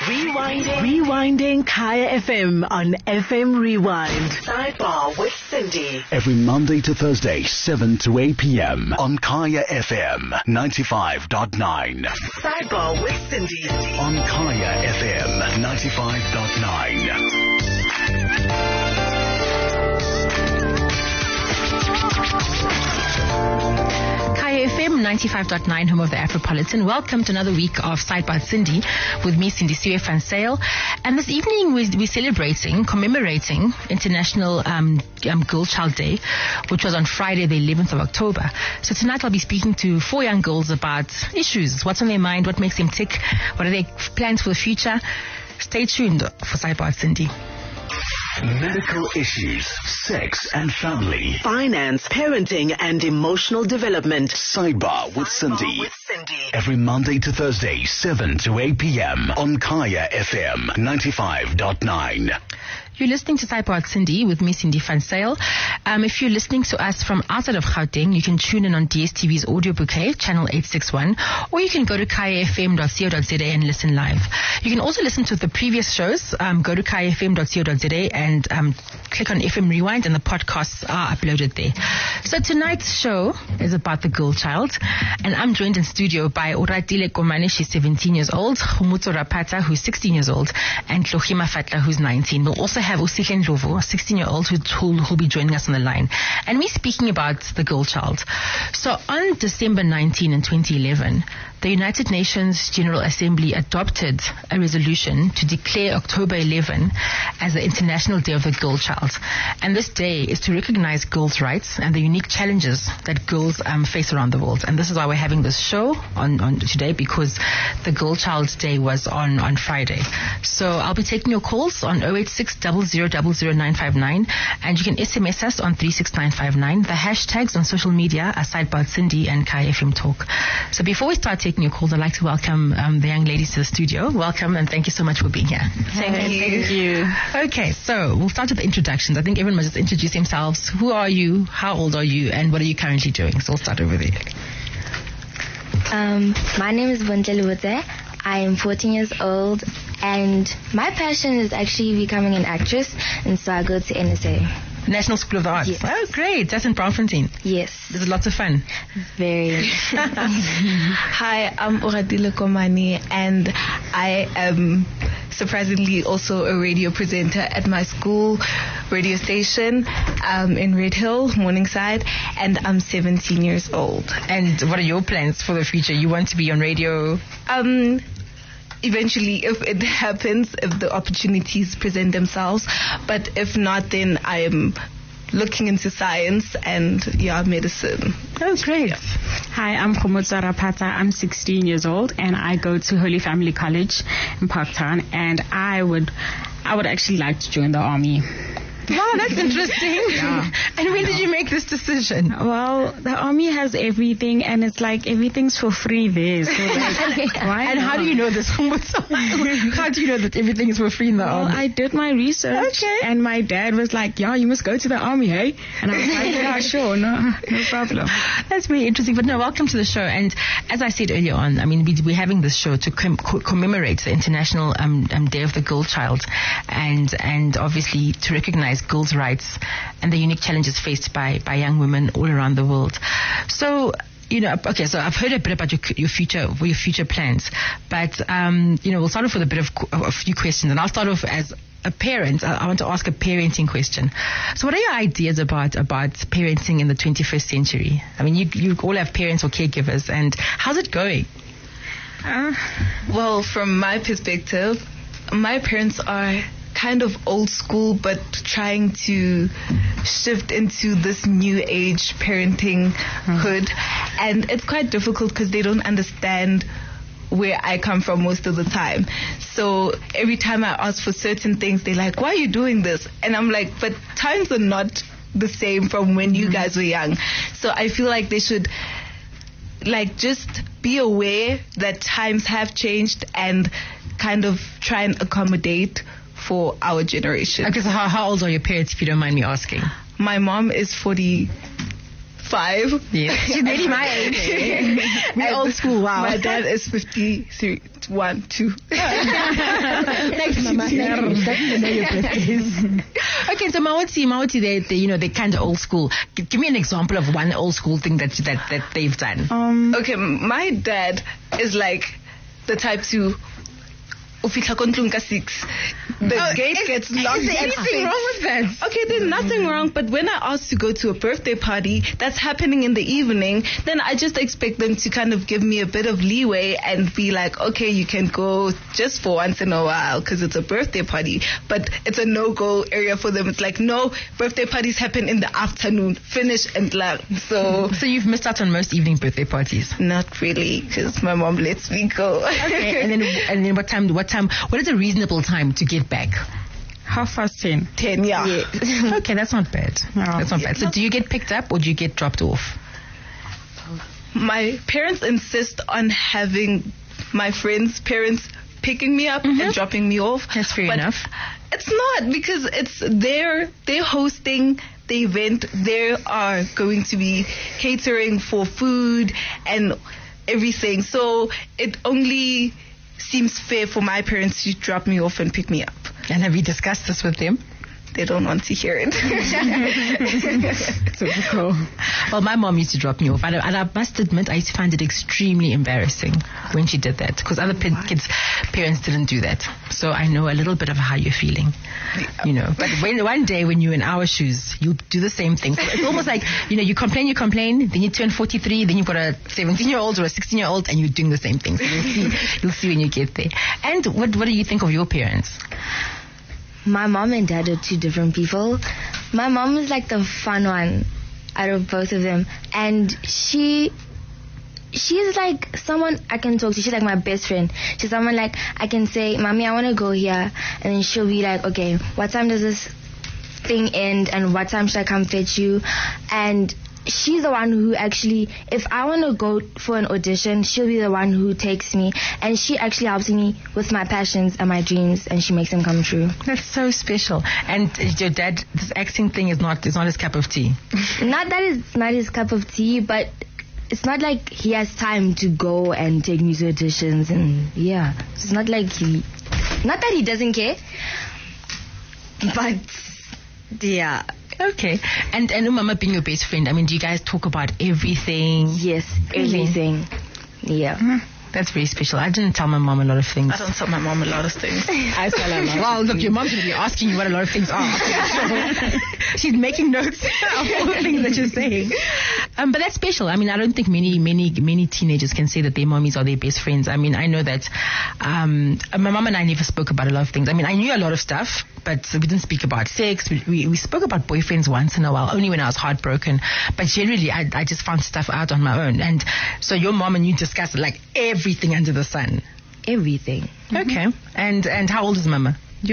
Rewinding Kaya FM on FM Rewind. Sidebar with Cindy. Every Monday to Thursday, 7 to 8 p.m. on Kaya FM 95.9. Sidebar with Cindy. On Kaya FM 95.9. Kaya FM 95.9, home of the Afropolitan. Welcome to another week of Sidebar Cindy with me, Cindy Siwe van Sail. And this evening we're celebrating, commemorating International Girl Child Day, which was on Friday, the 11th of October. So tonight I'll be speaking to 4 young girls about issues, what's on their mind, what makes them tick, what are their plans for the future. Stay tuned for Sidebar Cindy. Medical issues, sex and family, finance, parenting and emotional development. Sidebar with Cindy. Every Monday to Thursday, 7 to 8 p.m. on Kaya FM 95.9. You're listening to Sidebar Cindy with me, Cindy van Sail. If you're listening to us from outside of Gauteng, you can tune in on DSTV's audio bouquet, channel 861, or you can go to kayafm.co.za and listen live. You can also listen to the previous shows. Go to kayafm.co.za and click on FM Rewind, and the podcasts are uploaded there. So tonight's show is about the girl child, and I'm joined in studio by Oratile Komane, she's 17 years old, Khomotso Rapata, who's 16 years old, and Tlohima Fatla, who's 19. We'll also have Usihle Ndlovu, a 16-year-old who'll be joining us on the line. And we're speaking about the girl child. So on December 19 in 2011, the United Nations General Assembly adopted a resolution to declare October 11 as the International Day of the Girl Child. And this day is to recognize girls' rights and the unique challenges that girls face around the world. And this is why we're having this show on today, because the Girl Child Day was on Friday. So I'll be taking your calls on 086 000959, and you can SMS us on 36959. The hashtags on social media are Sidebar Cindy and Kaya FM Talk. So before we start taking your calls, I'd like to welcome the young ladies to the studio. Welcome, and thank you so much for being here. Thank you. Okay, so we'll start with the introductions. I think everyone must just introduce themselves. Who are you? How old are you? And what are you currently doing? So we'll start over there. My name is Bontle Luwete. I am 14 years old, and my passion is actually becoming an actress, and so I go to NSA. National School of the Arts. Yes. Oh, great. That's in Braamfontein. Yes. This is lots of fun. Very. Hi, I'm Oratile Komane, and I am surprisingly also a radio presenter at my school radio station in Red Hill, Morningside, and I'm 17 years old. And what are your plans for the future? You want to be on radio? Eventually, if it happens, if the opportunities present themselves. But if not, then I am looking into science and medicine. Oh, great. Hi, I'm Khomotso Rapata. I'm 16 years old, and I go to Holy Family College in Parktown, and I would actually like to join the army. Wow, that's interesting. Yeah. And when did you make this decision? Well, the army has everything, and it's like everything's for free there. So why and how do you know this? How do you know that everything is for free in the army? I did my research, and my dad was like, "Yeah, you must go to the army, hey?" And I was like, "Yeah, sure, no problem." That's very interesting. But no, welcome to the show. And as I said earlier on, I mean, we're having this show to commemorate the International Day of the Girl Child, and obviously to recognize girls' rights and the unique challenges faced by young women all around the world. So, okay, so I've heard a bit about your future plans, but we'll start off with a few questions, and I'll start off as a parent. I want to ask a parenting question. So what are your ideas about parenting in the 21st century? I mean, you all have parents or caregivers, and how's it going? Well, from my perspective, my parents are kind of old school, but trying to shift into this new age parenting hood. And it's quite difficult because they don't understand where I come from most of the time. So every time I ask for certain things, they're like, "Why are you doing this?" And I'm like, but times are not the same from when you guys were young. So I feel like they should just be aware that times have changed and kind of try and accommodate for our generation. Okay, so how old are your parents, if you don't mind me asking? My mom is 45. Yes. She's nearly my age. We're old school, wow. My dad is 53, 1, 2. Okay, so Mawati, they're kind of old school. Give me an example of one old school thing that they've done. Okay, my dad is like the type to ufika kontlunga 6. The gate gets locked. Is there anything wrong with that? Okay, there's nothing wrong, but when I ask to go to a birthday party that's happening in the evening, then I just expect them to kind of give me a bit of leeway and be like, okay, you can go just for once in a while because it's a birthday party, but it's a no-go area for them. It's like, no, birthday parties happen in the afternoon, finish and learn. So you've missed out on most evening birthday parties? Not really, because my mom lets me go. Okay, and then what time? What is a reasonable time to get back? 10:30. 10, yeah. Okay, that's not bad. No. That's not bad. So do you get picked up or do you get dropped off? My parents insist on having my friends' parents picking me up and dropping me off. That's fair enough. It's not, because they're hosting the event. They are going to be catering for food and everything. So it only seems fair for my parents to drop me off and pick me up. And have you discussed this with them? They don't want to hear it. Typical. Well, my mom used to drop me off, and I must admit I used to find it extremely embarrassing when she did that, because other kids' parents didn't do that. So I know a little bit of how you're feeling, But one day when you're in our shoes, you'll do the same thing. So it's almost like, you complain, then you turn 43, then you've got a 17-year-old or a 16-year-old, and you're doing the same thing. So you'll see when you get there. And what do you think of your parents? My mom and dad are two different people. My mom is like the fun one out of both of them, and she's like someone I can talk to. She's like my best friend. She's someone like I can say, Mommy, I want to go here, and then she'll be like, okay, what time does this thing end, and what time should I come fetch you? And she's the one who actually, if I want to go for an audition, she'll be the one who takes me, and she actually helps me with my passions and my dreams, and she makes them come true. That's so special. And your dad, this acting thing is not his cup of tea. Not that it's not his cup of tea, but it's not like he has time to go and take me to auditions, and it's not like not that he doesn't care, but yeah. Okay. And Mama being your best friend, I mean, do you guys talk about everything? Yes, everything. Yeah. That's very special. I didn't tell my mom a lot of things. I don't tell my mom a lot of things. I tell her a lot. Well, look, your mom's going to be asking you what a lot of things are. She's making notes of all the things that you're saying. But that's special. I mean, I don't think many teenagers can say that their mommies are their best friends. I mean, I know that my mom and I never spoke about a lot of things. I mean, I knew a lot of stuff, but we didn't speak about sex. We spoke about boyfriends once in a while, only when I was heartbroken. But generally, I just found stuff out on my own. And so your mom and you discussed like everything under the sun. Everything. Okay. And how old is Mama?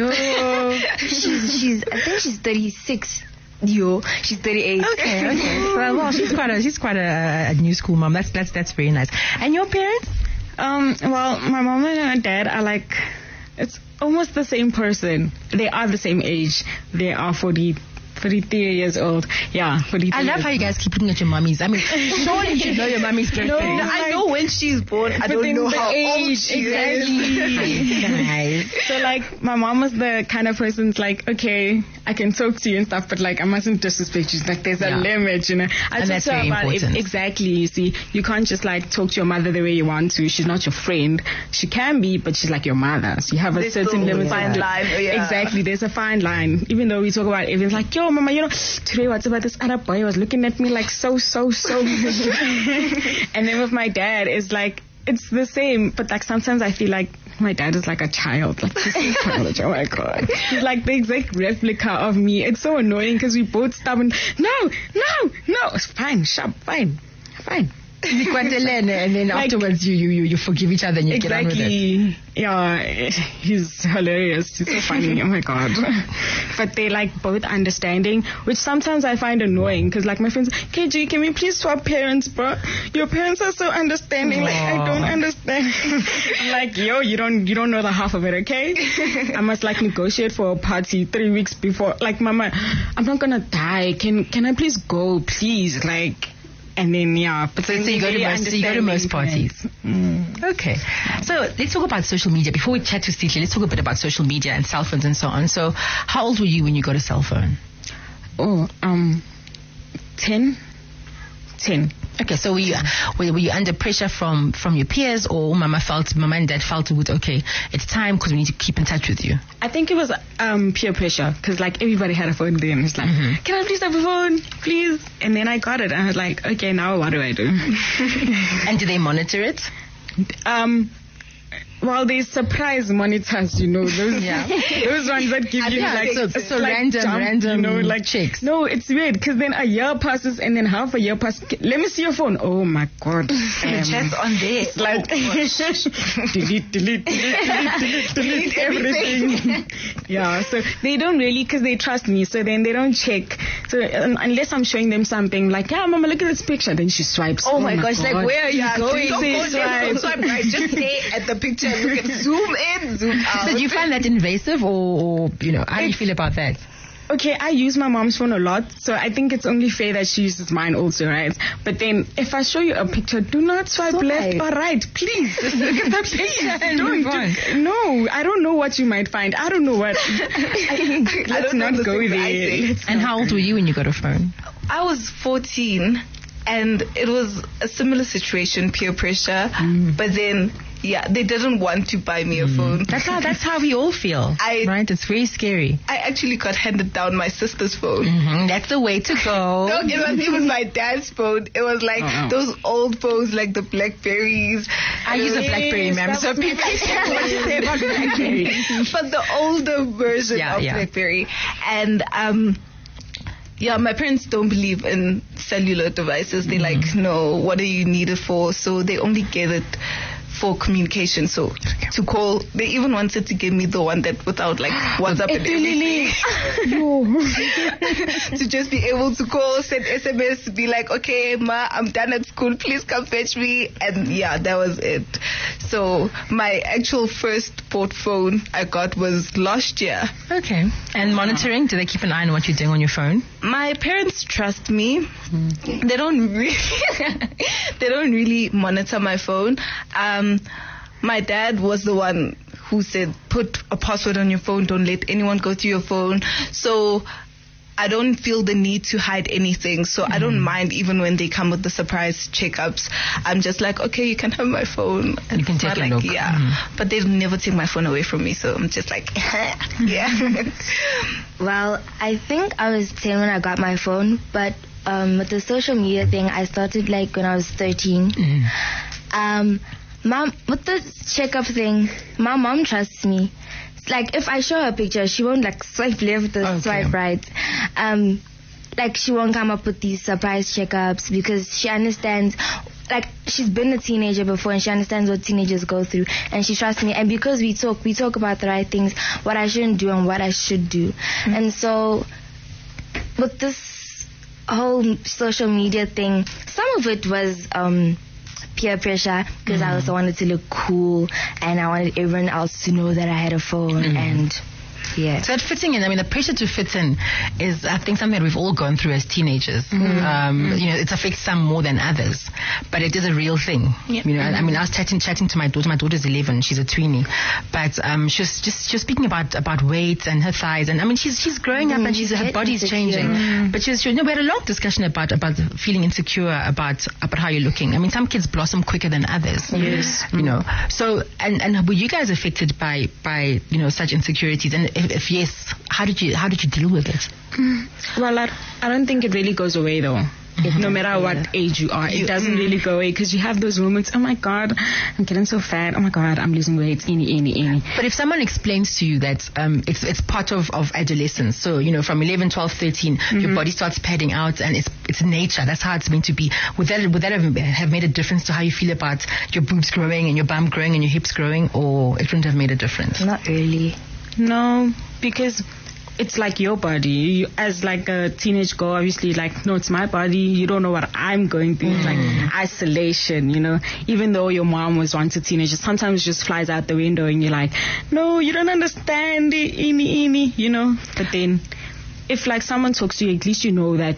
She's I think she's 36. She's 38. Okay. Well, she's quite a new school mom. That's very nice. And your parents? Well, my mom and my dad are like, it's almost the same person. They are the same age. They are 43 years old. Yeah, 43. I love how you guys keep looking at your mummies. I mean, surely you should know your mummy's birthday. No, I know when she's born. I don't know how old she is. Nice. So like, my mom was the kind of person's like, okay, I can talk to you and stuff, but like, I mustn't disrespect you. Like, there's a limit, And that's very important. Exactly. You see, you can't just like talk to your mother the way you want to. She's not your friend. She can be, but she's like your mother. So you have a certain limit. Fine line. Yeah. Exactly. There's a fine line. Even though we talk about everything, like, yo, Mama, today what's about this other boy was looking at me like so. And then with my dad, it's like, it's the same, but like sometimes I feel like my dad is like a child, like he's so childish. Oh my god, he's like the exact replica of me. It's so annoying because we both stubborn. No, it's fine, sharp, fine. And then like, afterwards you forgive each other and you get on with it. Yeah, he's hilarious. He's so funny. Oh my god. But they like both understanding, which sometimes I find annoying because like my friends, KG, can we please swap parents, bro? Your parents are so understanding. Like I don't understand. I'm like, yo, you don't know the half of it, okay? I must like negotiate for a party 3 weeks before. Like, Mama, I'm not gonna die. Can I please go, please? Like, And then, yeah. But So you go to most parties. Okay. So let's talk about social media. Before we chat to Sihle, let's talk a bit about social media and cell phones and so on. So how old were you when you got a cell phone? 10. Okay, so were you under pressure from your peers, or mama and dad felt it was okay, it's time because we need to keep in touch with you? I think it was peer pressure, because like everybody had a phone then. It's like, can I please have a phone, please? And then I got it, and I was like, okay, now what do I do? And do they monitor it? Well, they surprise monitors, you know, those ones that give you so random, you know, like checks. No, it's weird, because then a year passes and then half a year passes. Let me see your phone. Oh my God. Just on there. It's like delete everything. Yeah, so they don't really, because they trust me, so then they don't check. So unless I'm showing them something like, yeah, mama, look at this picture, then she swipes. Oh my gosh, God. like, where are you going? Don't swipe right. Just stay at the picture and you can zoom in, zoom out. So do you find that invasive, or you know, how do you feel about that? Okay, I use my mom's phone a lot, so I think it's only fair that she uses mine also, right? But then, if I show you a picture, do not swipe left or right, please. Just look at that picture. No, I don't know what you might find. I don't know what. Let's not go there. And how old were you when you got a phone? I was 14, and it was a similar situation, peer pressure. But then, yeah, they didn't want to buy me a phone. That's how we all feel, right? It's very scary. I actually got handed down my sister's phone. That's the way to go. No, it wasn't even my dad's phone. It was like those old phones, like the Blackberries. I use a Blackberry, ma'am. So people say what you say about Blackberry. But the older version of Blackberry. And yeah, my parents don't believe in cellular devices. They're like, no, what do you need it for? So they only get it for communication, so to call. They even wanted to give me the one that without like WhatsApp and everything. To just be able to call, send SMS, be like, okay, ma, I'm done at school, please come fetch me. And yeah, that was it. So my actual first port phone I got was last year. Okay. And monitoring, do they keep an eye on what you're doing on your phone? My parents trust me. They don't really monitor my phone. My dad was the one who said, put a password on your phone, don't let anyone go through your phone. So I don't feel the need to hide anything. So I don't mind even when they come with the surprise checkups. I'm just like, okay, you can have my phone. You can take a look. Yeah. But they never take my phone away from me. So I'm just like, yeah. Well, I think I was 10 when I got my phone. But with the social media thing, I started like when I was 13. Mom, with the checkup thing, my mom trusts me. It's like if I show her a picture, she won't like swipe left or swipe right. Like she won't come up with these surprise checkups because she understands. Like she's been a teenager before and she understands what teenagers go through, and she trusts me. And because we talk about the right things, what I shouldn't do and what I should do. And so with this whole social media thing, some of it was peer pressure because I also wanted to look cool and I wanted everyone else to know that I had a phone. And yeah. So that fitting in, I mean, the pressure to fit in is, I think, something that we've all gone through as teenagers. You know, it affects some more than others, but it is a real thing. You know, I mean, I was chatting to my daughter. My daughter's 11; she's a tweenie, but she was speaking about weight and her thighs, and I mean, she's growing up and her body's changing. But we had a long discussion about feeling insecure about how you're looking. I mean, some kids blossom quicker than others. Yes. You know, so and were you guys affected by you know such insecurities? And if yes, how did you deal with it? Well, I don't think it really goes away though. No matter what age you are, it doesn't really go away because you have those moments. Oh my God, I'm getting so fat. Oh my God, I'm losing weight. Any. But if someone explains to you that it's part of adolescence, so you know from 11, 12, 13, your body starts padding out and it's nature. That's how it's meant to be. Would that have made a difference to how you feel about your boobs growing and your bum growing and your hips growing, or it wouldn't have made a difference? Not really. No, because it's like your body. You, as like a teenage girl, obviously, like, no, it's my body. You don't know what I'm going through. It's like isolation, you know. Even though your mom was once a teenager, sometimes it just flies out the window and you're like, no, you don't understand it, you know. But then, if like someone talks to you, at least you know that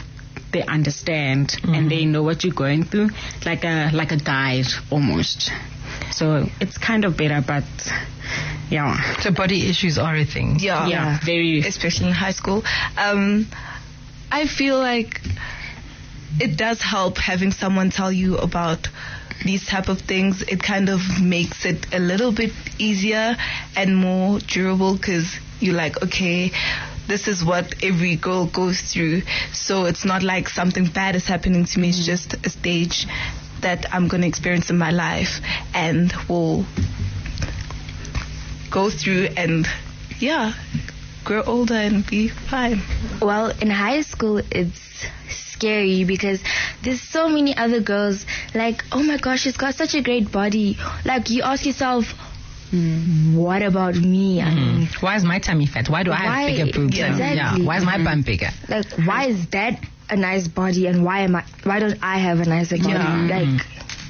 they understand and they know what you're going through, like a guide almost. So it's kind of better, but yeah. So body issues are a thing. Yeah, very. Especially in high school. I feel like it does help having someone tell you about these type of things. It kind of makes it a little bit easier and more durable, because you're like, okay, this is what every girl goes through. So it's not like something bad is happening to me. It's just a stage that I'm going to experience in my life and will go through and, grow older and be fine. Well, in high school, it's scary because there's so many other girls like, oh my gosh, she's got such a great body. Like, you ask yourself, what about me? I mean, why is my tummy fat? Why do I have bigger boobs? Exactly. Why is my bum bigger? Like, why is that a nice body and why don't I have a nicer body? Like,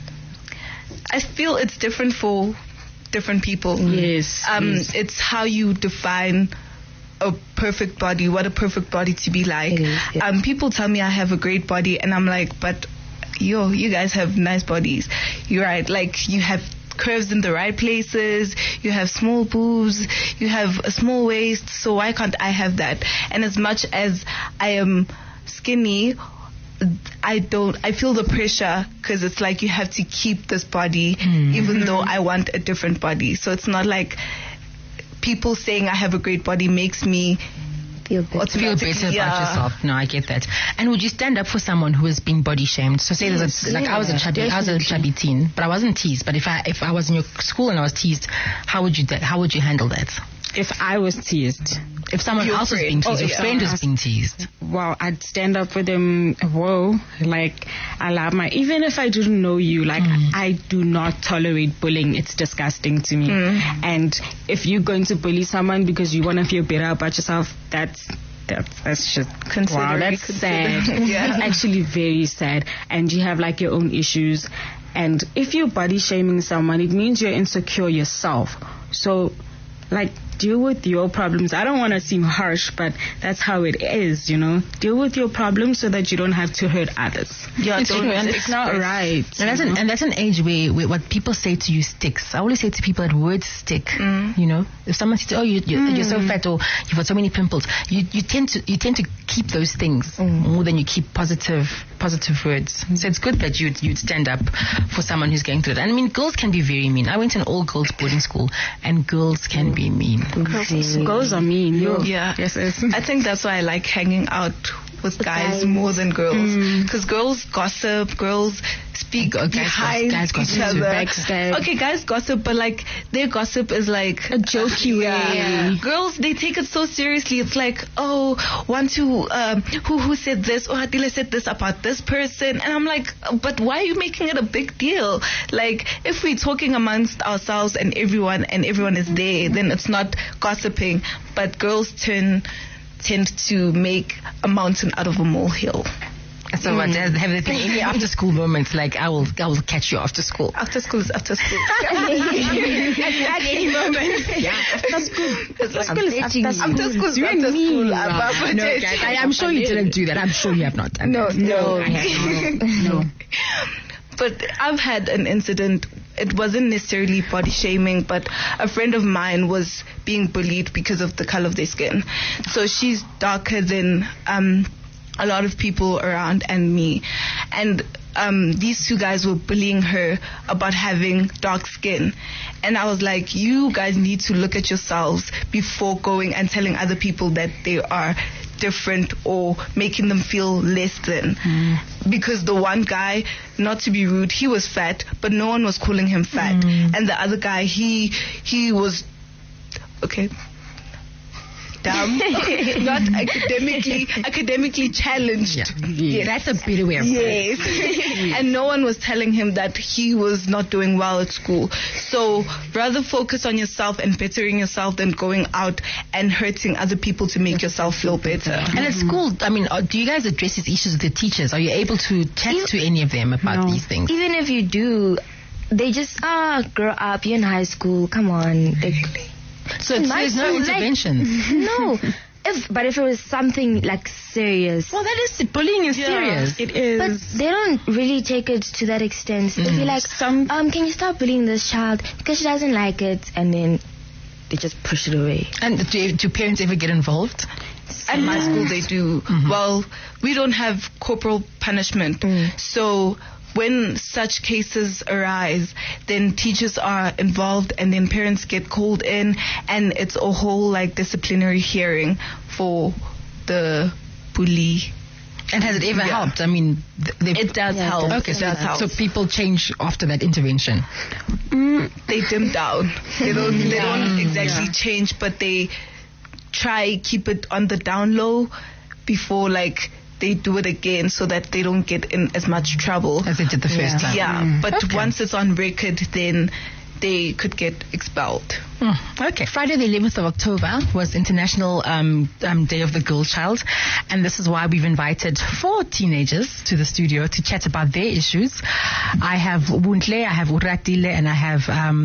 I feel it's different for different people. Yes. It's how you define a perfect body, what a perfect body to be like. People tell me I have a great body and I'm like, but you guys have nice bodies. You're right. Like, you have curves in the right places, you have small boobs, you have a small waist, so why can't I have that? And as much as I am skinny, I feel the pressure, because it's like you have to keep this body even though I want a different body. So it's not like people saying I have a great body makes me feel better about yourself. No, I get that. And would you stand up for someone who has been body shamed? So say I was a chubby teen, but I wasn't teased. But if I was in your school and I was teased, how would you handle that? If I was teased, if someone else was being teased, your friend was being teased, well, I'd stand up for them. Whoa, like, even if I didn't know you, like, I do not tolerate bullying. It's disgusting to me. And if you're going to bully someone because you want to feel better about yourself, that's just wow, that's sad. It's actually very sad. And you have like your own issues. And if you're body shaming someone, it means you're insecure yourself. So, like, deal with your problems. I don't want to seem harsh, but that's how it is, you know. Deal with your problems so that you don't have to hurt others. Yeah, it's not right. And that's an age where what people say to you sticks. I always say to people that words stick. You know, if someone says, "Oh, you're so fat," or "You've got so many pimples," you tend to keep those things more than you keep positive words. So it's good that you'd stand up for someone who's going through it. And I mean, girls can be very mean. I went to an all-girls boarding school, and girls can be mean. Girls are mean. Yeah. Yes. I think that's why I like hanging out with guys more than girls, because girls gossip, girls speak behind each other. Okay, guys gossip, but like their gossip is like a jokey way. Yeah. Girls, they take it so seriously. It's like, oh, who said this? Oh, Hatile said this about this person, and I'm like, but why are you making it a big deal? Like, if we're talking amongst ourselves and everyone is there, then it's not gossiping. But girls tend to make a mountain out of a molehill. So what, have there been any after school moments like I will catch you after school? After school is after school. At any moment. Yeah. After school. After school. No, guys, I'm sure you didn't do that. I'm sure you have not done that. No. I have not. No. But I've had an incident. It wasn't necessarily body shaming, but a friend of mine was being bullied because of the color of their skin. So she's darker than a lot of people around and me. And these two guys were bullying her about having dark skin. And I was like, you guys need to look at yourselves before going and telling other people that they are different or making them feel less than. Because the one guy, not to be rude, he was fat, but no one was calling him fat. And the other guy, he was dumb, not academically challenged. Yes. That's a better way of putting it. And no one was telling him that he was not doing well at school. So rather focus on yourself and bettering yourself than going out and hurting other people to make yourself feel better. And at school, I mean, do you guys address these issues with the teachers? Are you able to chat to any of them about these things? Even if you do, they just, grow up, you're in high school, come on. So there's no interventions? No. If it was something like serious. Well, that is bullying is serious. It is. But they don't really take it to that extent. They'll be like, can you stop bullying this child because she doesn't like it, and then they just push it away. And do parents ever get involved? At my school, they do. Well, we don't have corporal punishment, so when such cases arise, then teachers are involved, and then parents get called in, and it's a whole like disciplinary hearing for the bully. And has it ever helped? I mean, it does help. Okay, it does help. So people change after that intervention. They dim down. They don't exactly change, but they try keep it on the down low before like they do it again, so that they don't get in as much trouble as they did the first time. Yeah, but once it's on record, then they could get expelled. Okay. Friday the 11th of October was International Day of the Girl Child, and this is why we've invited 4 teenagers to the studio to chat about their issues. I have Wuntle, I have Uratile, and I have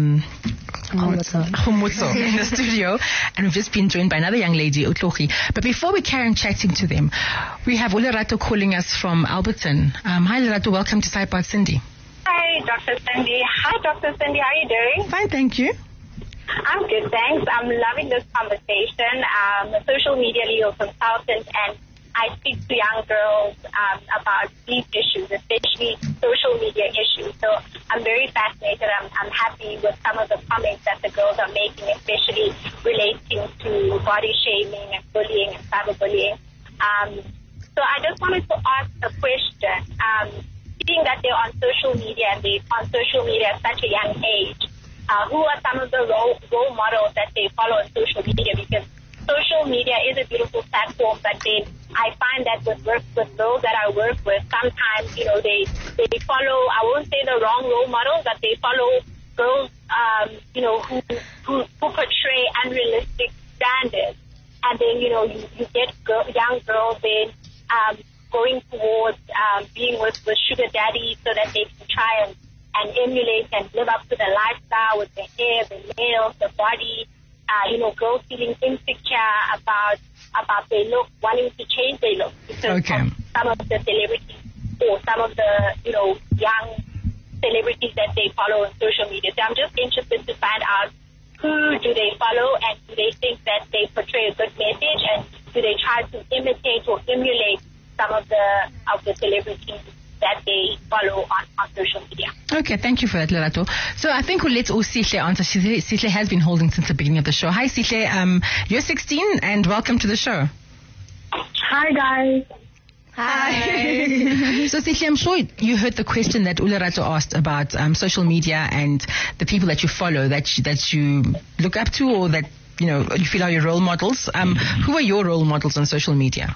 Humutso in the studio, and we've just been joined by another young lady, Utlohi. But before we carry on chatting to them, we have Lerato calling us from Alberton. Hi Lerato, welcome to Sidepod Cindy. Hi, Dr. Cindy. Hi, Dr. Cindy. How are you doing? Fine, thank you. I'm good, thanks. I'm loving this conversation. I'm a social media legal consultant, and I speak to young girls about these issues, especially social media issues. So I'm very fascinated. I'm happy with some of the comments that the girls are making, especially relating to body shaming and bullying and cyberbullying. So I just wanted to ask a question. Seeing that they're on social media and they're on social media at such a young age, who are some of the role models that they follow on social media? Because social media is a beautiful platform, but then I find that with girls that I work with, sometimes, you know, they follow, I won't say the wrong role models, but they follow girls, you know, who portray unrealistic standards. And then, you know, you get young girls then going towards being with sugar daddy so that they can try and emulate and live up to the lifestyle with the hair, the nails, the body. You know, girls feeling insecure about their look, wanting to change their look because of some of the celebrities or some of the, you know, young celebrities that they follow on social media. So I'm just interested to find out who do they follow, and do they think that they portray a good message, and do they try to imitate or emulate some of the celebrities that they follow on social media. Okay, thank you for that, Lerato. So I think we'll let Sihle answer. Sihle has been holding since the beginning of the show. Hi, Sihle. You're 16 and welcome to the show. Hi, guys. Hi. So Sihle, I'm sure you heard the question that Lerato asked about social media and the people that you follow, that you look up to, or that, you know, you feel are your role models. Who are your role models on social media?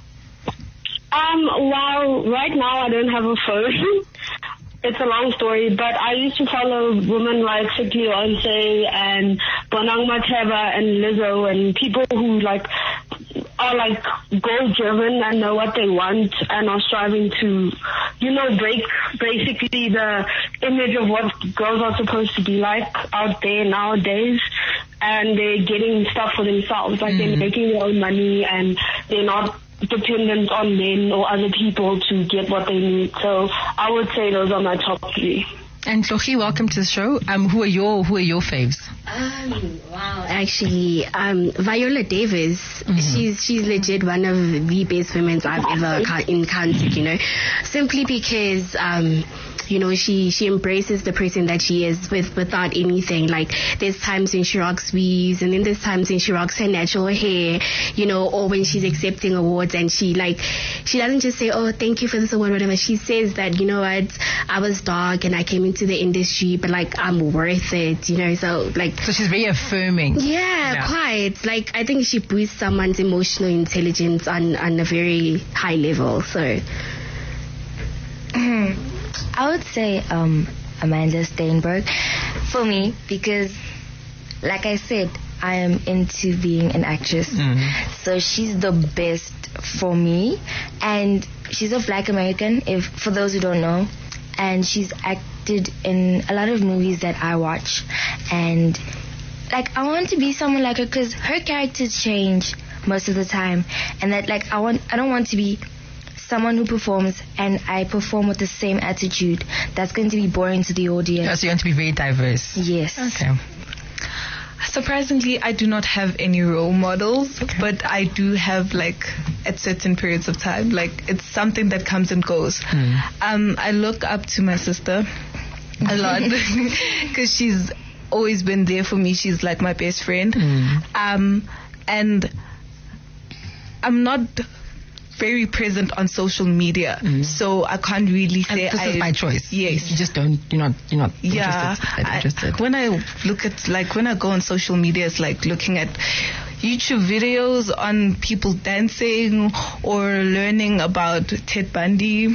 Well, right now I don't have a phone. It's a long story, but I used to follow women like Siki Onse and Bonang Mateba and Lizzo, and people who are goal driven and know what they want and are striving to, you know, break basically the image of what girls are supposed to be like out there nowadays. And they're getting stuff for themselves, they're making their own money, and they're not dependent on men or other people to get what they need. So I would say those are my top 3. And Tlohi, welcome to the show. Who are your faves? Wow, actually, Viola Davis. She's legit one of the best women I've ever encountered. You know, simply because you know, she embraces the person that she is without anything. Like, there's times when she rocks weaves, and then there's times when she rocks her natural hair, you know, or when she's accepting awards, and she doesn't just say, oh, thank you for this award, whatever. She says that, you know what, I was dark and I came into the industry, but I'm worth it, you know. So she's very affirming. Yeah, quite. I think she boosts someone's emotional intelligence on a very high level. So I would say Amanda Steinberg for me, because like I said, I am into being an actress. So she's the best for me, and she's a Black American, for those who don't know, and she's acted in a lot of movies that I watch, and I want to be someone like her, because her characters change, most of the time, and that like I don't want to be someone who performs and I perform with the same attitude. That's going to be boring to the audience. So you want to be very diverse. Yes. Okay. Surprisingly, I do not have any role models, but I do have like at certain periods of time, like it's something that comes and goes. I look up to my sister a lot because she's always been there for me. She's like my best friend. And I'm not very present on social media, so I can't really say this is by choice. Yes, you just don't. You're not yeah, interested. When I look at when I go on social media, it's like looking at YouTube videos on people dancing or learning about Ted Bundy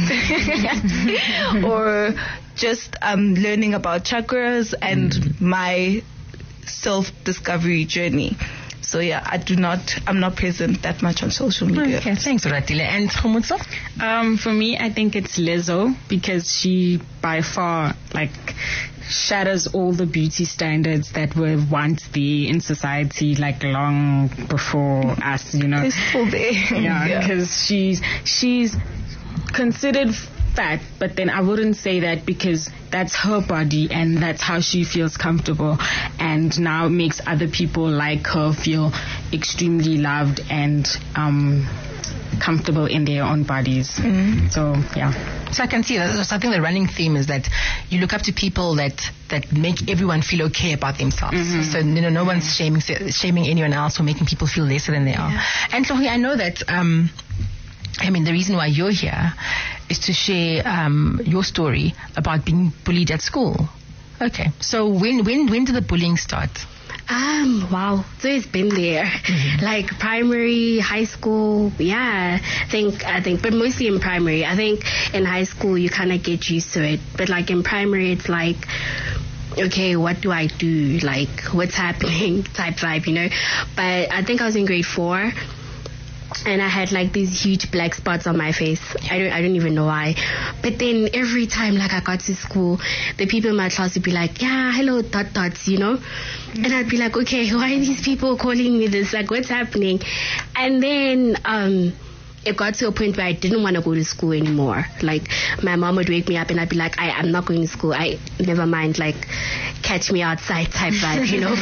or just learning about chakras and my self-discovery journey. So yeah, I'm not present that much on social media. Okay, thanks, Ratile. And Khomotso? For me, I think it's Lizzo, because she by far like shatters all the beauty standards that were once there in society, like long before us, you know. They're still there. Yeah, because she's considered fat, but then I wouldn't say that, because that's her body and that's how she feels comfortable, and now makes other people like her feel extremely loved and comfortable in their own bodies. So yeah. So I can see that. So I think the running theme is that you look up to people that make everyone feel okay about themselves. So no one's shaming anyone else or making people feel lesser than they are. And so I know that the reason why you're here is to share your story about being bullied at school. Okay. So when did the bullying start? Wow. So it's been there. Like primary, high school, I think, but mostly in primary. I think in high school you kind of get used to it. But like in primary, it's like, okay, what do I do? Like, what's happening? Type vibe, you know? But I think I was in grade 4. And I had like these huge black spots on my face. I don't even know why. But then every time like I got to school, the people in my class would be like, yeah, hello, dots, you know? And I'd be like, okay, why are these people calling me this? Like, what's happening? And then it got to a point where I didn't want to go to school anymore. Like, my mom would wake me up and I'd be like, I'm not going to school. Never mind, like, catch me outside type vibe, you know?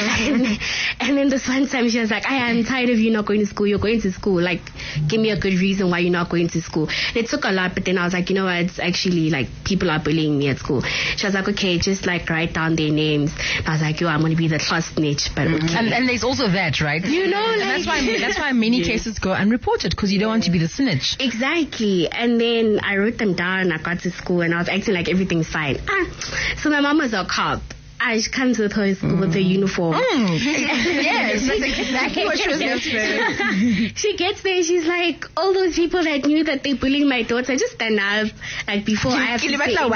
and then this one time she was like, I'm tired of you not going to school. You're going to school. Like, give me a good reason why you're not going to school. And it took a lot, but then I was like, you know what? It's actually, like, people are bullying me at school. She was like, okay, just, like, write down their names. And I was like, yo, I'm going to be the class snitch, but okay. And there's also that, right? You know, like, that's why many cases go unreported, because you don't want to be the snitch. Exactly. And then I wrote them down. I got to school and I was acting like everything's fine. So my mom was a cop. She comes with her school with her uniform. Yes, that's exactly what she was there for. She gets there, she's like, all those people that knew that they bullying my daughter, just stand up, like before I have to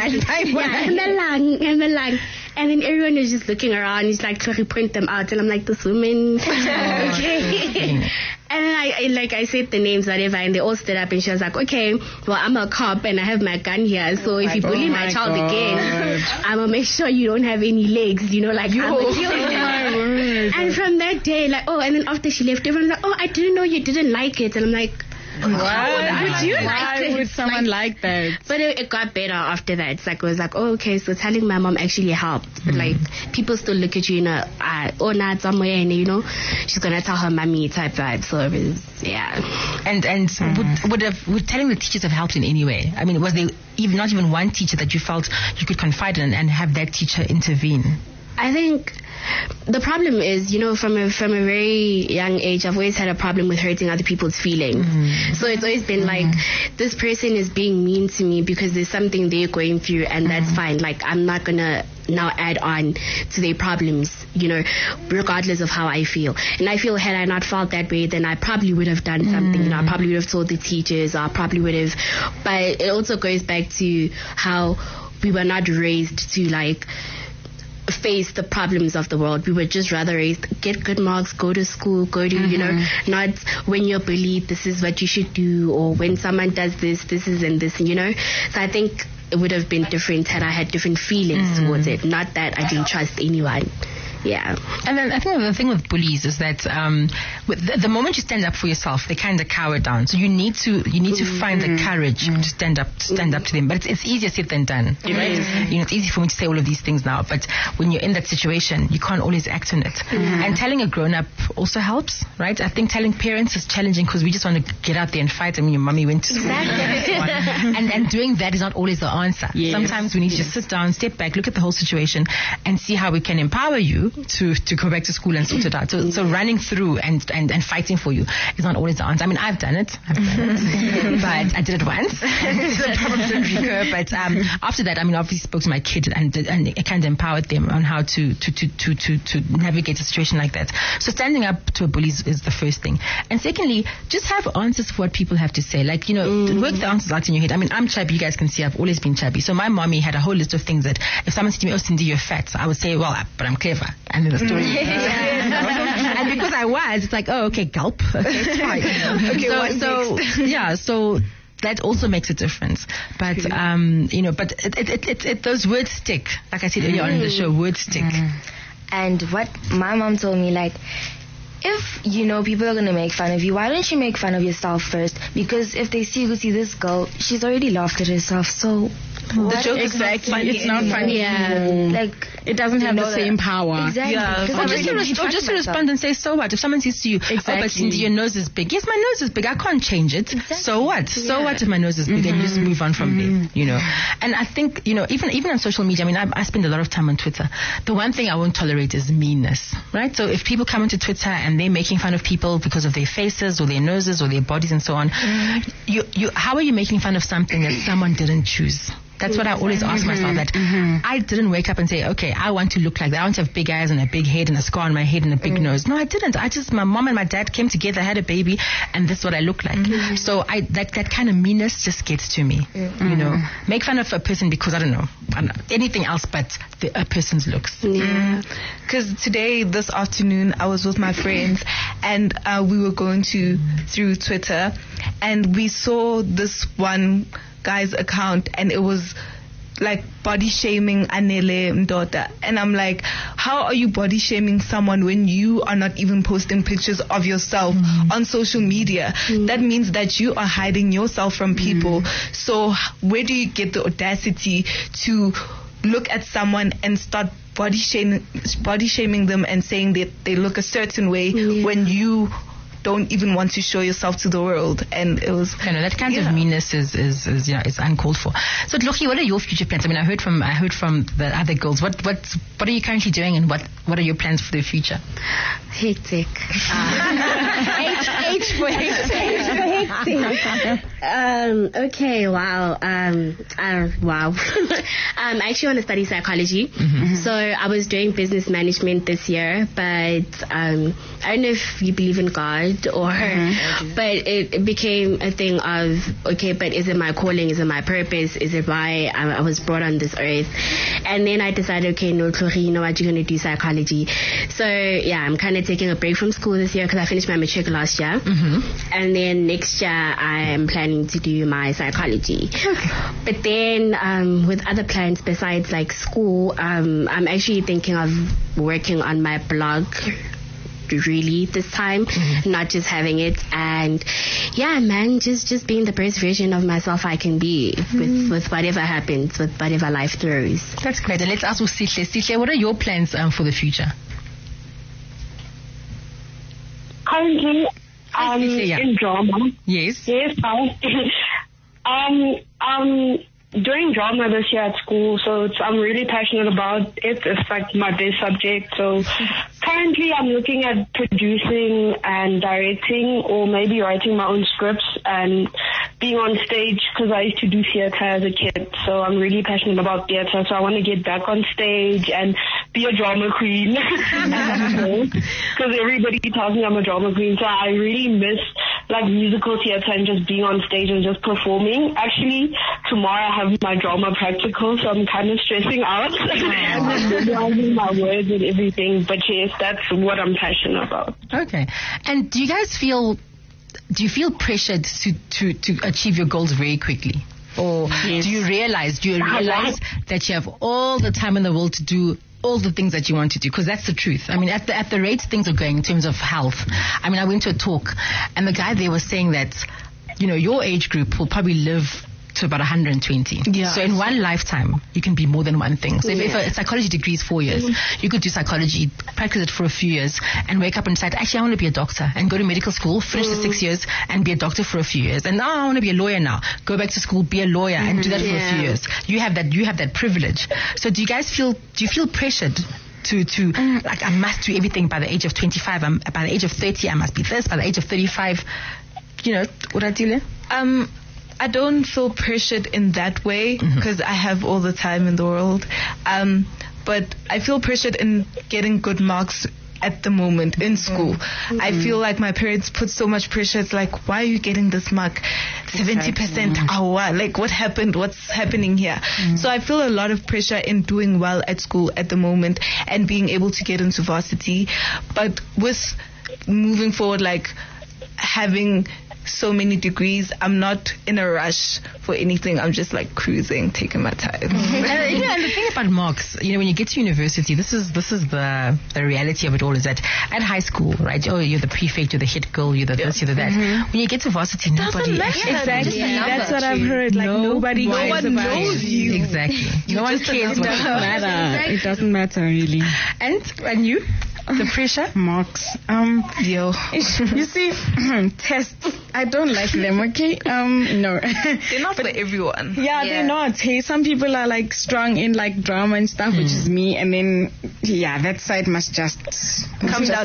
say, and then everyone is just looking around. He's like trying to point them out, and I'm like, this woman. Okay. And then I said the names, whatever, and they all stood up, and she was like, okay, well, I'm a cop and I have my gun here, so if you bully my child again, I'm gonna make sure you don't have any legs, you know, like, I'm gonna kill you. And from that day, like, and then after she left, everyone was like, I didn't know you didn't like it. And I'm like, why would someone like that? But it got better after that. It's like, it was like, okay, so telling my mom actually helped. But like, people still look at you in a, not somewhere, and you know, she's gonna tell her mommy type vibe. So it was, And would telling the teachers have helped in any way? I mean, was there not even one teacher that you felt you could confide in and have that teacher intervene? I think the problem is, you know, from a very young age, I've always had a problem with hurting other people's feelings. So it's always been like, this person is being mean to me because there's something they're going through, and that's fine. Like, I'm not gonna now add on to their problems, you know, regardless of how I feel. And I feel, had I not felt that way, then I probably would have done something. You know, I probably would have told the teachers, or I probably would have. But it also goes back to how we were not raised to, like, face the problems of the world. We were just rather raised, get good marks, go to school, go to, you know, not when you're bullied, this is what you should do, or when someone does this, this is and this, you know. So I think it would have been different had I had different feelings towards it. Not that I didn't trust anyone. yeah. And then I think the thing with bullies is that with the moment you stand up for yourself, they kind of cower down. So you need to find the courage to stand up to them. But it's easier said than done, right? It's easy for me to say all of these things now, but when you're in that situation, you can't always act on it. And telling a grown-up also helps, right? I think telling parents is challenging because we just want to get out there and fight. I mean, your mommy went to school. And doing that is not always the answer. Yes. Sometimes we need to just sit down, step back, look at the whole situation, and see how we can empower you to go back to school and sort it out. So running through and fighting for you is not always the answer. I mean, I've done it, but I did it once. So the problem didn't recur. But after that, I mean, obviously spoke to my kid and it kind of empowered them on how to navigate a situation like that. So standing up to a bully is the first thing. And secondly, just have answers for what people have to say. Like, work the answers out in your head. I mean, I'm chubby. You guys can see I've always been chubby. So my mommy had a whole list of things that if someone said to me, "Oh, Cindy, you're fat," I would say, "Well, but I'm clever." And then the story. And because I was, it's like, oh, okay, gulp. Okay, it's fine. So that also makes a difference. But but it those words stick. Like I said earlier on in the show, words stick. And what my mom told me, like, if people are going to make fun of you, why don't you make fun of yourself first? Because if they see this girl, she's already laughed at herself, so the joke is exactly. It's not funny. Yeah. Like, it doesn't have the same power. Exactly. Yeah. Or just to respond and say, so what? If someone says to you, "Oh, but Cindy, your nose is big." Yes, my nose is big. I can't change it. Exactly. So what? So what if my nose is big? And you just move on from there. And I think even on social media. I mean, I spend a lot of time on Twitter. The one thing I won't tolerate is meanness. Right? So if people come into Twitter and they're making fun of people because of their faces or their noses or their bodies and so on, how are you making fun of something that someone didn't choose? That's what I always ask myself, that I didn't wake up and say, okay, I want to look like that. I want to have big eyes and a big head and a scar on my head and a big nose. No, I didn't. My mom and my dad came together, had a baby, and this is what I look like. So that kind of meanness just gets to me, Make fun of a person because, I don't know, anything else but a person's looks. Yeah. Because this afternoon, I was with my friends and we were going through Twitter and we saw this one guy's account and it was like body shaming Anele Mdota, and I'm like, how are you body shaming someone when you are not even posting pictures of yourself on social media? That means that you are hiding yourself from people. So where do you get the audacity to look at someone and start body shaming them and saying that they look a certain way when you don't even want to show yourself to the world? And it was that kind of meanness is uncalled for. So Loki, what are your future plans? I mean, I heard from the other girls. What are you currently doing, and what are your plans for the future? Hectic. H for hectic. Okay. Wow. Wow. I actually want to study psychology. So I was doing business management this year, but I don't know if you believe in God but it became a thing of, okay, but is it my calling? Is it my purpose? Is it why I was brought on this earth? And then I decided, okay, no, Chloe, you know what, you're going to do psychology. So yeah, I'm kind of taking a break from school this year because I finished my matric last year. And then next year I am planning to do my psychology. But then with other plans besides like school, I'm actually thinking of working on my blog really this time, not just having it, and yeah, man, just being the best version of myself I can be with whatever happens, with whatever life throws. That's great. And let's ask Sihle. Sihle, what are your plans for the future? Currently, in drama. Yes. Yes, doing drama this year at school, so I'm really passionate about it. It's like my best subject. So currently I'm looking at producing and directing, or maybe writing my own scripts and being on stage, because I used to do theater as a kid. So I'm really passionate about theater. So I want to get back on stage and be a drama queen. Because everybody tells me I'm a drama queen. So I really miss like musical theater and just being on stage and just performing. Actually, tomorrow I have my drama practical, so I'm kind of stressing out. I'm memorizing my words and everything. But yes, that's what I'm passionate about. Okay. And do you feel pressured to achieve your goals very quickly? Or do you realize that you have all the time in the world to do all the things that you want to do, because that's the truth. I mean, at the rates things are going in terms of health. I mean, I went to a talk and the guy there was saying that, your age group will probably live to about 120. Yeah. So in one lifetime, you can be more than one thing. So if a psychology degree is 4 years, you could do psychology, practice it for a few years, and wake up and decide, actually, I want to be a doctor, and go to medical school, finish the 6 years, and be a doctor for a few years. And now I want to be a lawyer now. Go back to school, be a lawyer, and do that for a few years. You have that privilege. So do you feel pressured to like, I must do everything by the age of 25, by the age of 30, I must be this, by the age of 35, Uratile? I don't feel pressured in that way because I have all the time in the world. But I feel pressured in getting good marks at the moment in school. I feel like my parents put so much pressure. It's like, why are you getting this mark? 70%. Like, what happened? What's happening here? So I feel a lot of pressure in doing well at school at the moment and being able to get into varsity. But with moving forward, like having so many degrees, I'm not in a rush for anything. I'm just like cruising, taking my time. And the thing about marks, when you get to university, this is the reality of it all, is that at high school, right? Oh, you're the prefect, you're the head girl, you're the this, you're the that. When you get to varsity, nobody exactly. That's what I've heard. Like nobody knows you. Exactly. No one cares. It doesn't matter. It doesn't matter really. And you? The pressure? Marks. You see, tests. I don't like them, okay? No. They're not for everyone. Yeah, they're not. Hey, some people are like strong in like drama and stuff, which is me, and then that side must just come down.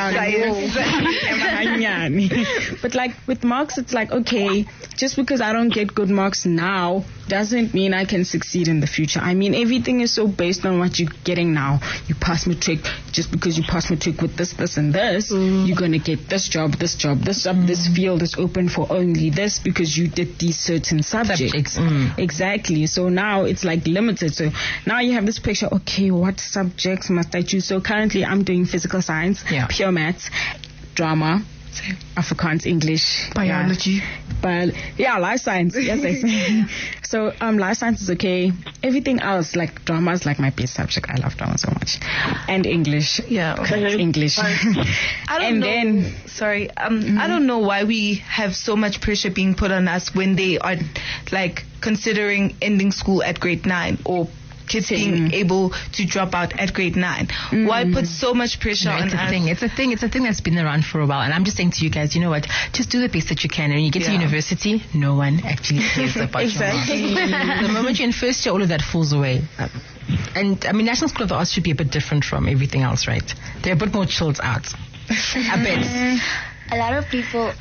But like with marks, it's like, okay, just because I don't get good marks now doesn't mean I can succeed in the future. I mean, everything is so based on what you're getting now. You pass matric, just because you pass matric with this, and this, you're going to get this job, this field is open for only this because you did these certain subjects. Exactly. So now it's like limited. So now you have this picture, okay, what subjects must I choose? So currently I'm doing physical science, pure maths, drama, Afrikaans, English, biology, life science. Yes. So life science is okay. Everything else, like drama, is like my best subject. I love drama so much, and English. English. I don't know why we have so much pressure being put on us when they are like considering ending school at grade 9 or kids being able to drop out at grade 9. Why put so much pressure on us? It's a thing that's been around for a while, and I'm just saying to you guys, you know what, just do the best that you can, and when you get to university, no one actually cares about your marks. The moment you're in first year, all of that falls away. And I mean, National School of the Arts should be a bit different from everything else, right? They're a bit more chilled out. A bit. A lot of people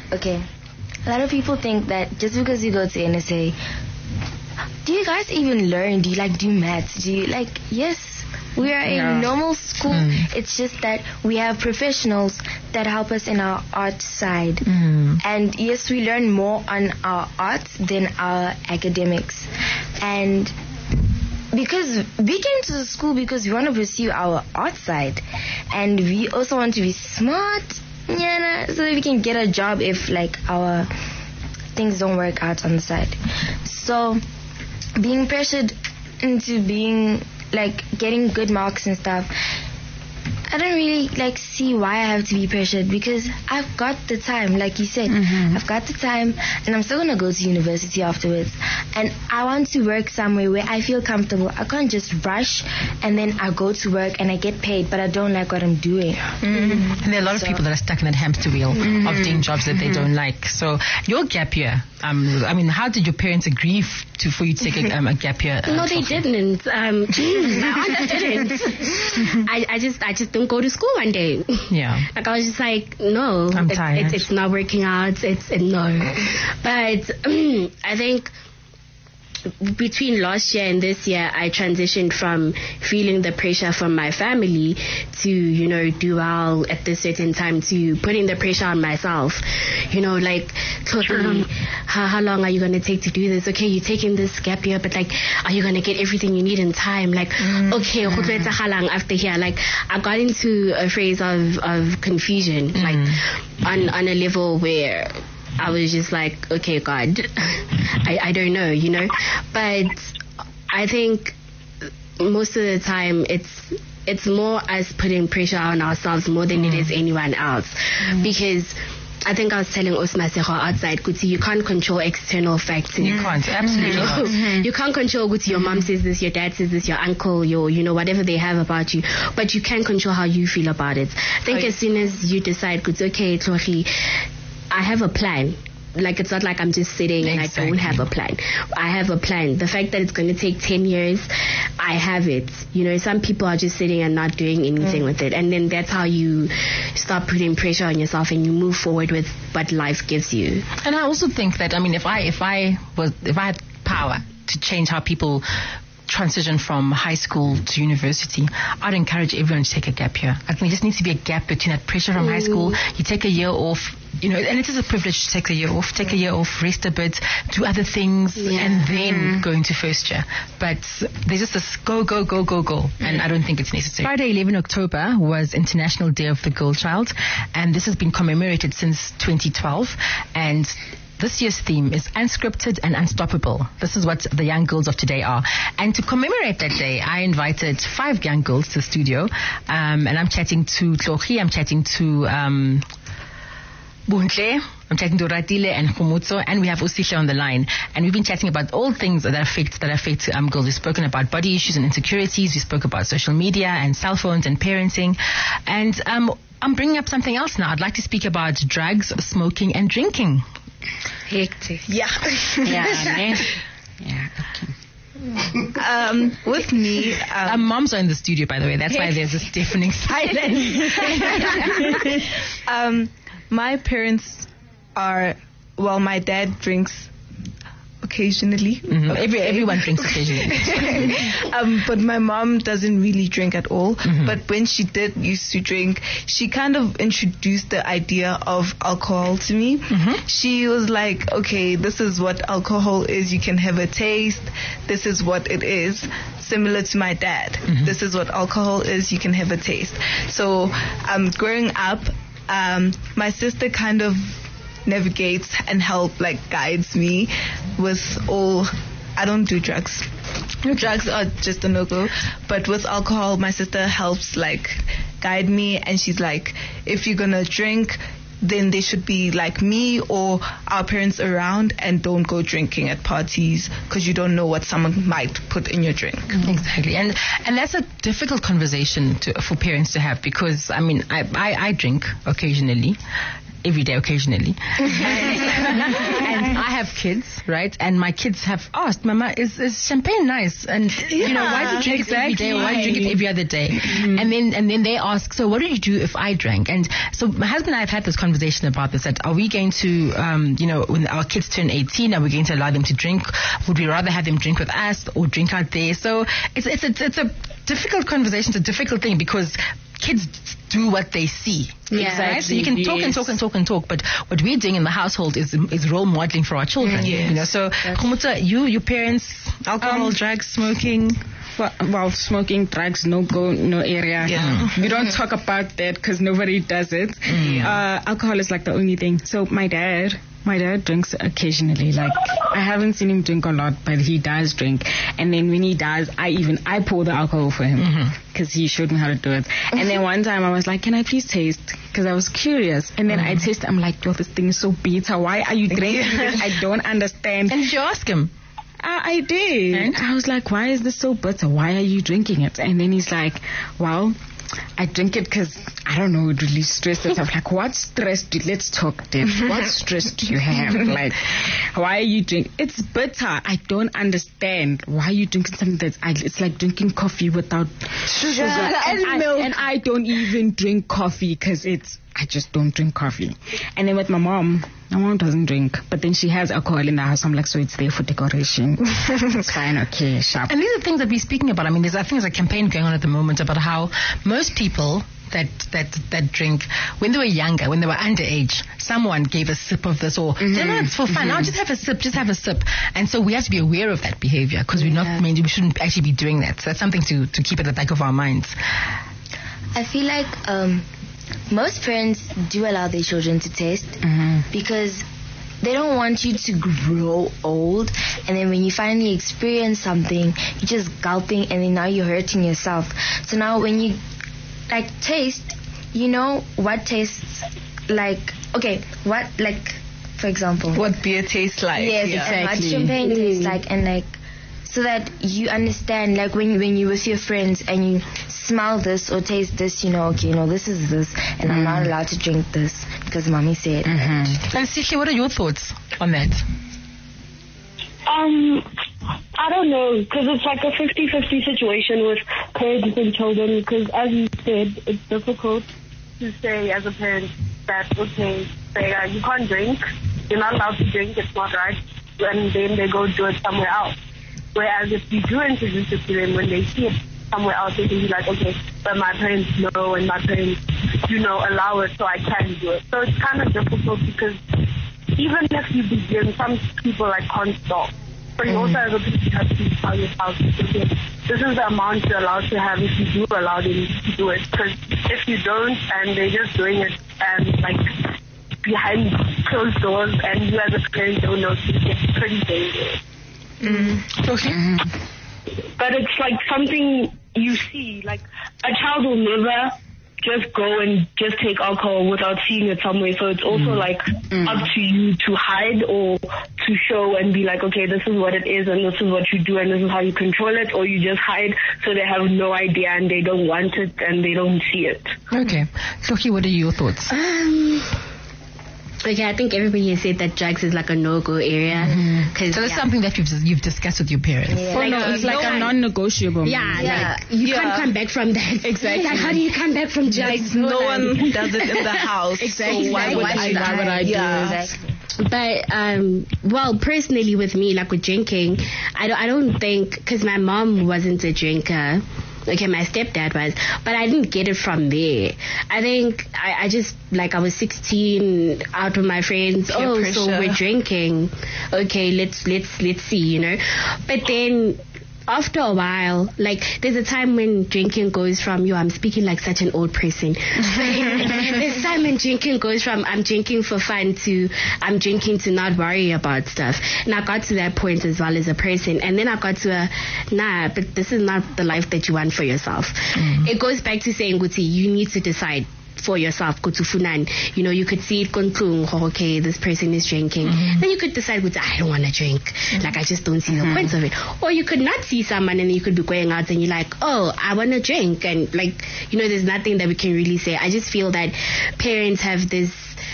think that just because you go to NSA, do you guys even learn? Do you do maths? Yes, we are a normal school. It's just that we have professionals that help us in our art side. And yes, we learn more on our arts than our academics. And because we came to the school because we want to pursue our art side. And we also want to be smart, so that we can get a job if our things don't work out on the side. So being pressured into being getting good marks and stuff, I don't really see why I have to be pressured, because I've got the time, like you said. I've got the time, and I'm still gonna go to university afterwards. And I want to work somewhere where I feel comfortable. I can't just rush and then I go to work and I get paid, but I don't like what I'm doing. And there are a lot of people that are stuck in that hamster wheel of doing jobs that they don't like. So your gap year, I mean, how did your parents agree for you to take a gap year? No, they didn't. My aunt didn't. I just don't go to school one day. Yeah. I was just like, no, I'm tired. It's not working out. It's no. But I think between last year and this year, I transitioned from feeling the pressure from my family to, do well at this certain time, to putting the pressure on myself. Totally, how long are you going to take to do this? Okay, you're taking this gap year, but are you going to get everything you need in time? Okay, after here, I got into a phase of confusion, on a level where I was just like, okay, God, I don't know, But I think most of the time it's more us putting pressure on ourselves more than it is anyone else. Because I think I was telling Osma Seho outside, Kuti, you can't control external factors. You can't, absolutely not. You can't control Kuti, your mom says this, your dad says this, your uncle, your, whatever they have about you. But you can control how you feel about it. I think as soon as you decide, Kuti, okay, Tlogli, I have a plan. Like, it's not like I'm just sitting and I don't have a plan. I have a plan. The fact that it's going to take 10 years, I have it. Some people are just sitting and not doing anything with it. And then that's how you start putting pressure on yourself and you move forward with what life gives you. And I also think that, if I had power to change how people transition from high school to university, I'd encourage everyone to take a gap year. I think there just needs to be a gap between that pressure from high school. You take a year off, and it is a privilege to take a year off. Take a year off, rest a bit, do other things, and then go into first year. But there's just this go, and I don't think it's necessary. Friday, 11 October was International Day of the Girl Child, and this has been commemorated since 2012, and this year's theme is unscripted and unstoppable. This is what the young girls of today are. And to commemorate that day, I invited 5 young girls to the studio. And I'm chatting to Tlogli, I'm chatting to Buntle, I'm chatting to Ratile and Khomotso, and we have Usihle on the line. And we've been chatting about all things that affect girls. We've spoken about body issues and insecurities. We spoke about social media and cell phones and parenting. And I'm bringing up something else now. I'd like to speak about drugs, smoking, and drinking. Hectic. Yeah. Yeah. Okay. With me, moms are in the studio, by the way. That's why there's this deafening silence. My parents are, my dad drinks occasionally. Mm-hmm. Everyone drinks occasionally. But my mom doesn't really drink at all. Mm-hmm. But when she used to drink, she kind of introduced the idea of alcohol to me. Mm-hmm. She was like, okay, this is what alcohol is. You can have a taste. This is what it is. Similar to my dad. Mm-hmm. This is what alcohol is. You can have a taste. So growing up, my sister kind of navigates and guides me with all. I don't do drugs. Drugs are just a no-go. But with alcohol, my sister helps guide me, and she's like, if you're gonna drink, then they should be like me or our parents around, and don't go drinking at parties because you don't know what someone might put in your drink. Exactly. And that's a difficult conversation for parents to have, because I drink occasionally. Every day, occasionally. And I have kids, right? And my kids have asked, Mama, is champagne nice? And, why do you drink it every day? Or why do you drink it every other day? Mm-hmm. And then they ask, so what do you do if I drank? And so my husband and I have had this conversation about this, that are we going to, when our kids turn 18, are we going to allow them to drink? Would we rather have them drink with us or drink out there? So it's a difficult conversation. It's a difficult thing, because kids do what they see. Yeah, exactly. Right? So you can talk and talk, but what we're doing in the household is role modeling for our children. Yes. So Khomotso, your parents, alcohol, drugs, smoking. Well, smoking, drugs, no area. Yeah. We don't talk about that because nobody does it. Alcohol is the only thing. So my dad drinks occasionally. I haven't seen him drink a lot, but he does drink. And then when he does, I pour the alcohol for him because he showed me how to do it. And then one time I was like, can I please taste? Because I was curious. And then I taste. I'm like, yo, this thing is so bitter. Why are you drinking this? I don't understand. And did you ask him? I did. And I was like, why is this so bitter? Why are you drinking it? And then he's like, well, I drink it because, I don't know, it releases stress. I'm like, what stress? Let's talk, Dave. What stress do you have? Why are you drinking? It's bitter. I don't understand. Why are you drinking something it's like drinking coffee without sugar and milk. And I don't even drink coffee because I just don't drink coffee. And then with my mom doesn't drink, but then she has alcohol in the house. I'm like, so it's there for decoration. It's fine, okay, sharp. And these are things that we're speaking about. There's a campaign going on at the moment about how most people that drink, when they were younger, when they were underage, someone gave a sip of this, or it's for fun. Now just have a sip. And so we have to be aware of that behavior, because we shouldn't actually be doing that. So that's something to keep at the back of our minds. I feel like most parents do allow their children to taste because they don't want you to grow old, and then when you finally experience something, you're just gulping, and then now you're hurting yourself. So now when you like taste, you know what tastes like. Okay, what, like, for example, what beer tastes like. Yes, yeah. exactly. What champagne tastes like, and like, so that you understand, like when you're with your friends and you smell this or taste this, you know, okay, you know, this is this, and I'm not allowed to drink this because mommy said. And Sihle, what are your thoughts on that? I don't know, because it's like a 50-50 situation with parents and children, because as you said, it's difficult to say as a parent that, okay, say, you can't drink, you're not allowed to drink, it's not right, and then they go do it somewhere else. Whereas if you do introduce it to them, when they see it somewhere else, they can be like, okay, but my parents know, and my parents, you know, allow it, so I can do it. So it's kind of difficult, because even if you begin, some people like can't stop. So you also as a parent have to tell yourself, okay, this is the amount you're allowed to have if you do allow them to do it. Because if you don't, and they're just doing it like behind closed doors, and you as a parent don't know, it's pretty dangerous. Okay. But it's like something you see, like a child will never just go and just take alcohol without seeing it somewhere. So it's also like up to you to hide or to show and be like, okay, this is what it is and this is what you do and this is how you control it, or you just hide so they have no idea and they don't want it and they don't see it. Okay. Loki, what are your thoughts? Okay, I think everybody has said that drugs is like a no-go area. So that's something that you've discussed with your parents. Yeah. It's like a non-negotiable. Yeah, like you can't come back from that. Exactly. Like, how do you come back from drugs? No one does it in the house. Exactly. So why would I do it? Exactly. But well, personally with me, like with drinking, I don't think, because my mom wasn't a drinker. Okay, my stepdad was, but I didn't get it from there. I think I just, like, I was 16, out with my friends. Peer so pressure. we're drinking. Okay, let's see, you know. But then after a while, like, there's a time when drinking goes from, I'm speaking like such an old person. There's a time when drinking goes from I'm drinking for fun to I'm drinking to not worry about stuff. And I got to that point as well as a person. And then I got to but this is not the life that you want for yourself. It goes back to saying, Guti, you need to decide for yourself, you know, you could see it okay, this person is drinking. Then you could decide, I don't want to drink. Like, I just don't see the point of it. Or you could not see someone and you could be going out and you're like, oh, I want to drink. And like, you know, there's nothing that we can really say. I just feel that parents have this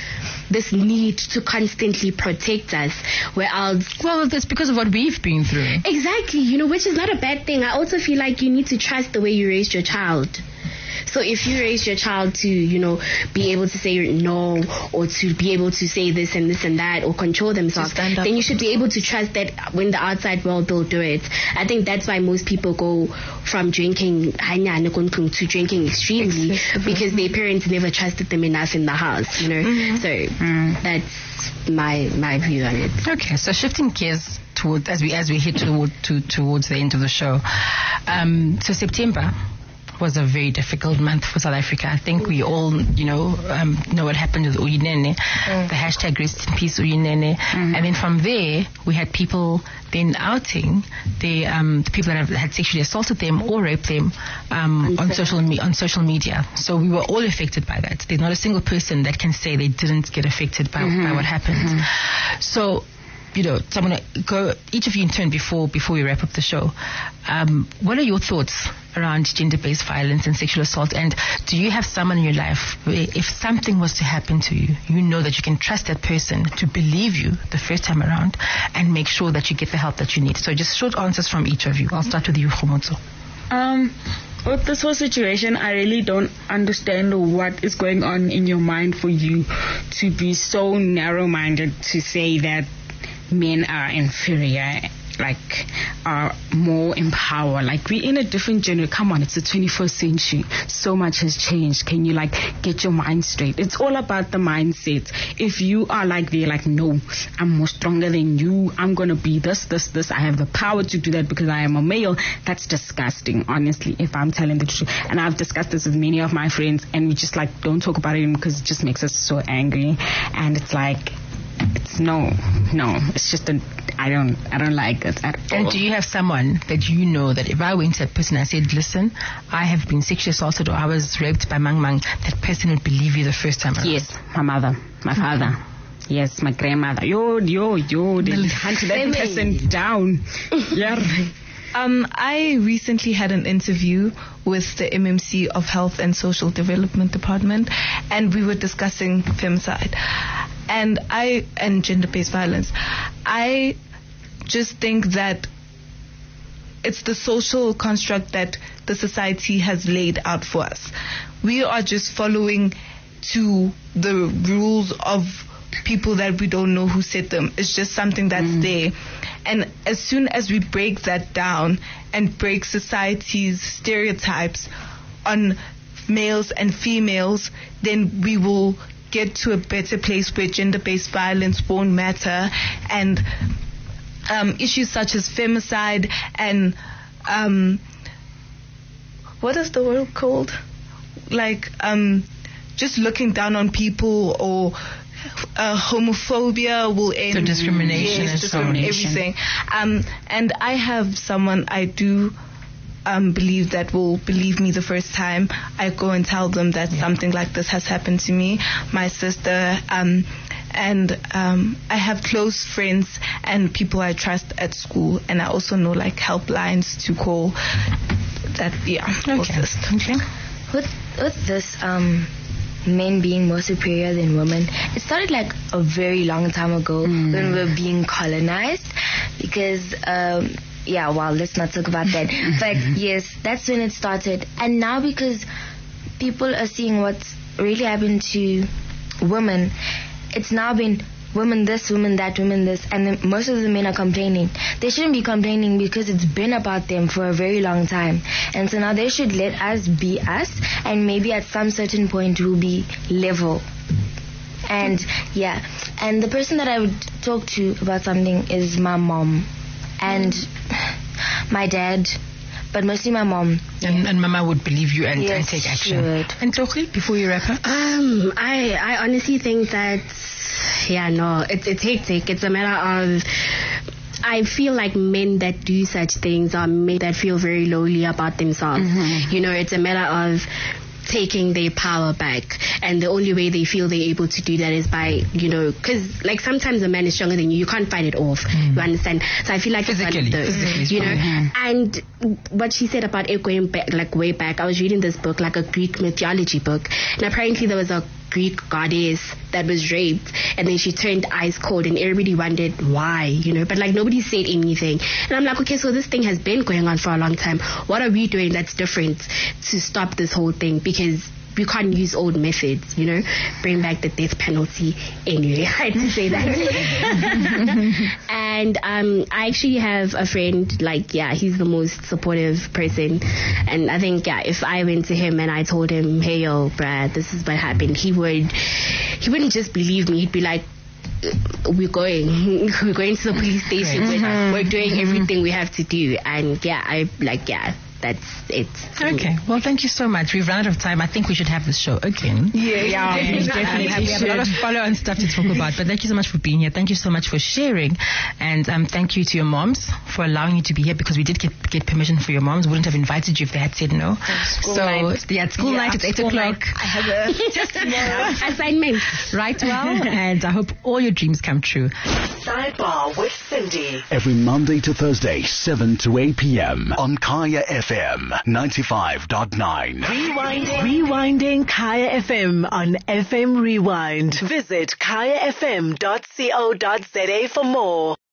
need to constantly protect us, well, that's because of what we've been through. Exactly, you know, which is not a bad thing. I also feel like you need to trust the way you raised your child. So if you raise your child to, you know, be able to say no, or to be able to say this and this and that, or control themselves, then you should be able to trust that when the outside world will do it. I think that's why most people go from drinking to drinking extremely, because their parents never trusted them enough in the house, you know. So that's my view on it. Okay, so shifting gears toward as we head towards the end of the show. So September was a very difficult month for South Africa. I think we all, know what happened with Uyinene, the hashtag rest in peace Uyinene. And then from there, we had people then outing the people that had sexually assaulted them or raped them on social media. So we were all affected by that. There's not a single person that can say they didn't get affected by what happened. So, so I'm going to go, each of you in turn before we wrap up the show. What are your thoughts around gender-based violence and sexual assault? And do you have someone in your life where if something was to happen to you, you know that you can trust that person to believe you the first time around and make sure that you get the help that you need? So just short answers from each of you. I'll start with you, Khomotso. With this whole situation, I really don't understand what is going on in your mind for you to be so narrow-minded to say that men are inferior, are more in power. We're in a different generation. Come on, it's the 21st century. So much has changed. Can you get your mind straight? It's all about the mindset. If you are they're no, I'm more stronger than you. I'm gonna be this. I have the power to do that because I am a male. That's disgusting, honestly, if I'm telling the truth. And I've discussed this with many of my friends, and we just don't talk about it because it just makes us so angry. And it's it's no. It's just I don't like it at all. And do you have someone that you know that if I went to that person and I said, listen, I have been sexually assaulted or I was raped by Mang Mang, that person would believe you the first time around? Yes, my mother, my father. Yes, my grandmother. Yo, they hunted that person down. Yeah. I recently had an interview with the MMC of Health and Social Development Department, and we were discussing femicide and gender-based violence. I just think that it's the social construct that the society has laid out for us. We are just following to the rules of people that we don't know who set them. It's just something that's there. And as soon as we break that down and break society's stereotypes on males and females, then we will get to a better place where gender-based violence won't matter, and issues such as femicide and what is the word called? Like just looking down on people, or homophobia will end. So discrimination and everything. And I have someone I do believe that will believe me the first time I go and tell them that something like this has happened to me, my sister, and I have close friends and people I trust at school, and I also know like helplines to call. Okay. With this men being more superior than women, it started like a very long time ago when we were being colonized, because let's not talk about that. But yes, that's when it started. And now, because people are seeing what's really happened to women, it's now been women this, women that, women this, and then most of the men are complaining. They shouldn't be complaining because it's been about them for a very long time. And so now they should let us be us, and maybe at some certain point we'll be level. And and the person that I would talk to about something is my mom and my dad, but mostly my mom. And Mama would believe you and take action. And Tokli, before you wrap up? I honestly think that it's hectic. It's a matter of, I feel like men that do such things are men that feel very lowly about themselves. You know, it's a matter of taking their power back, and the only way they feel they're able to do that is by, because like sometimes a man is stronger than you can't fight it off. You understand? So I feel like physically, and what she said about it going back, like way back, I was reading this book, like a Greek mythology book, and apparently there was a Greek goddess that was raped, and then she turned ice cold, and everybody wondered why, but like nobody said anything. And I'm like, okay, so this thing has been going on for a long time. What are we doing that's different to stop this whole thing? Because we can't use old methods, bring back the death penalty. Anyway, I had to say that. And I actually have a friend, he's the most supportive person. And I think, if I went to him and I told him, hey, yo, Brad, this is what happened, he wouldn't just believe me. He'd be like, we're going to the police station. We're doing everything we have to do. And that's it. Okay. Well, thank you so much. We've run out of time. I think we should have this show again. Yeah, definitely. We have a lot of follow-on stuff to talk about. But thank you so much for being here. Thank you so much for sharing. And thank you to your moms for allowing you to be here, because we did get permission for your moms. We wouldn't have invited you if they had said no. School night. It's 8 o'clock. I have a test tomorrow. Assignment. Right, well. And I hope all your dreams come true. Sidebar with Cindy. Every Monday to Thursday, 7 to 8 p.m. on Kaya FM 95.9. Rewinding Kaya FM on FM Rewind. Visit kayafm.co.za for more.